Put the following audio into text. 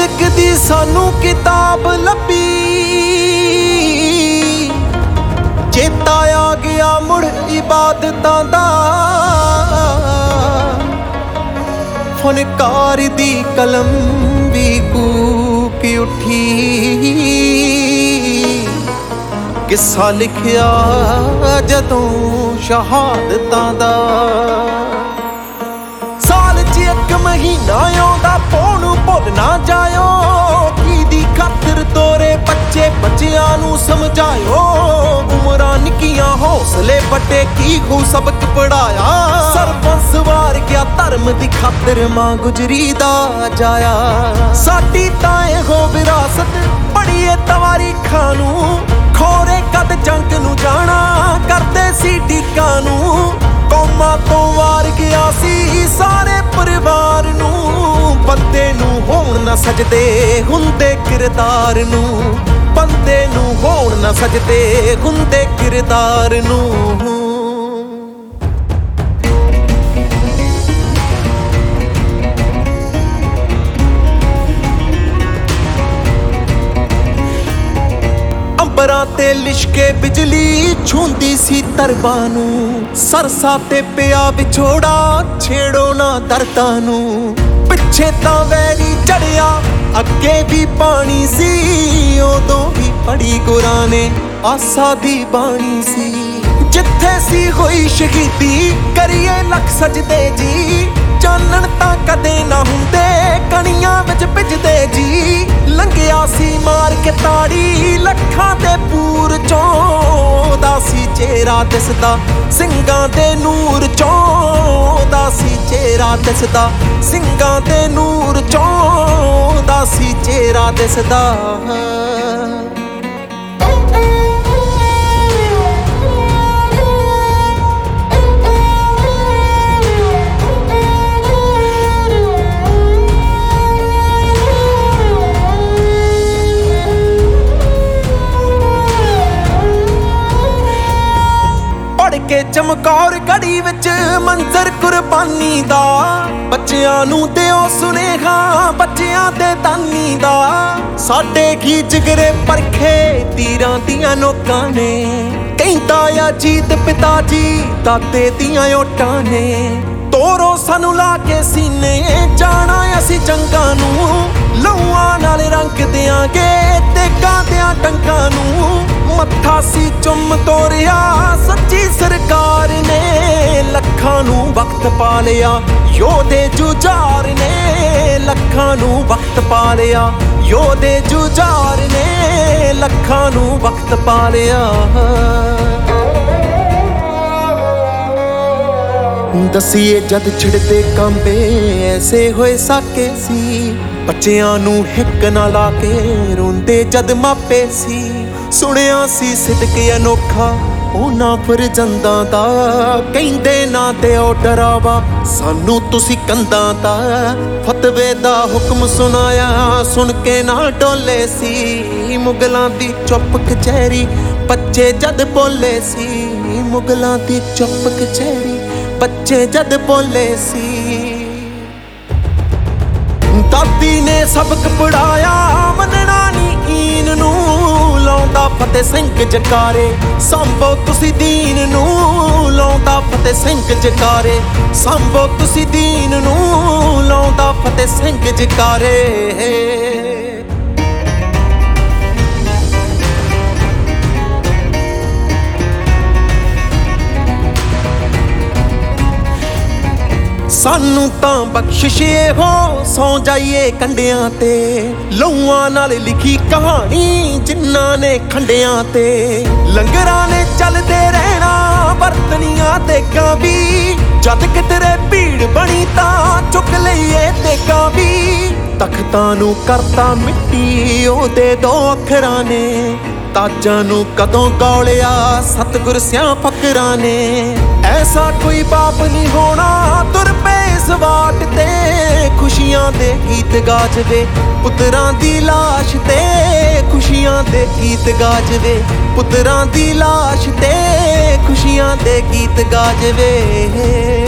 इश्क दी सानू किताब लभी, चेता आ गया मुड़ इबादतां दा। फनकार दी कलम भी कूक उठी, किस्सा लिखिया जदों शहादतां दा। साल च एक महीना आउंदा पौनू भुल ना जायो, की दी खातिर तोरे बच्चे बच्चियां नू समझायो। उमरां निक्कियां हौसले बटे की खू सबक पढ़ाया। सरपंच वार गया धर्म दी खातिर मां गुजरी दा जाया। साडी ताए हो विरासत बड़ीए तवारीखां नू, खोरे कद जंग नू जाना करदे सी ढीकां नू। कौमां तो वार गया सी सारे परिवार नू, बंदे नू होण ना सजदे हुंदे किरदार नू। बंदे नू होण ना सजदे हुंदे किरदार नू। अंबरां ते लिशके बिजली छूंदी सी तरबां नू। सरसा ते पिया विछोड़ा छेड़ो ना दर्दां नू। पिछे तां वैरी चढ़िया अगे भी पानी सी, उदों भी पड़ी गुरां ने आसा दी बाणी सी। जिथे सी होई शहीदी करिए लख सजदे जी, चानण तां कदे ना हुंदे कणियां विच भिजदे जी। लंघिया सी मार के ताड़ी लखां दे पूर चों, दा सी चेहरा दिसदा ਸਿੰਘਾਂ दे नूर चों। दा सी चेहरा दिसदा ਸਿੰਘਾਂ दे नूर चों, दा सी चेहरा दिसदा। के चमकौर गढ़ी विच मंजर कुर्बानी दा, बच्चियां नू दिओ सुनेहा बच्चियां दे दानी दा। साडे की जिगरे परखे तीरां दियां नोकां ने, कहंदा आ जीत पिता जी दाते दियां ओटां ने। तोरो सानू ला के सीने जाना असी जंगां नू, लहूआं नाल रंग देआंगे तेगां दियां डंगां नू। मत्था सी चुम तोरिया सच्ची सरकार ने, लखां नू वक्त पा लिया योधे जुझार ने। लखां नू वक्त पा लिया योधे जुझार ने, लखां नू वक्त पा लिया। दसीए जद छिड़ते कांबे ऐसे होए साके सी, बच्चियां नू हिक ना ला के रोंदे जद मापे सी। सुनिया सी सिदक अनोखा उन्हां फरजंदां दा, कहंदे ना दिओ डरावा सानू तुसी कंधां दा। फतवे दा हुक्म सुनाया सुन के ना डोले सी, मुगलां दी चुप कचहरी बच्चे जद बोले सी। मुगलां दी चुप कचहरी बच्चे जद बोले सी। दादी ने सबक पढ़ाया मनना नी ईन नू, लाउंदा फतेह सिंह जकारे सांभो तुसी दीन नू। लाउंदा फतेह सिंह जकारे सांभो तुसी दीन नू, लाउंदा फतेह सिंह जकारे। सानू तां बख्शिश हो सौ जाइए कंडियां ते, लहूआं नाल लिखी कहानी जिन्हां ने खंडियां ते। लंगरां ने चलदे रहना बरतनियां तेगां भी, जद किधरे भीड़ बनी तां चुक लईए तेगां भी। तख्तां नू करता मिट्टी ओहदे दो अखरां ने, ताजां नू कदों गौलिया सतगुर सियां फकरां ने। ऐसा कोई बाप नहीं होना तुर पे इस वाट ते, खुशियां दे गीत गाजवे पुत्रां दी लाश ते। खुशियां दे गीत गाजवे पुत्रां दी लाश ते, खुशियां दे गीत गाजवे।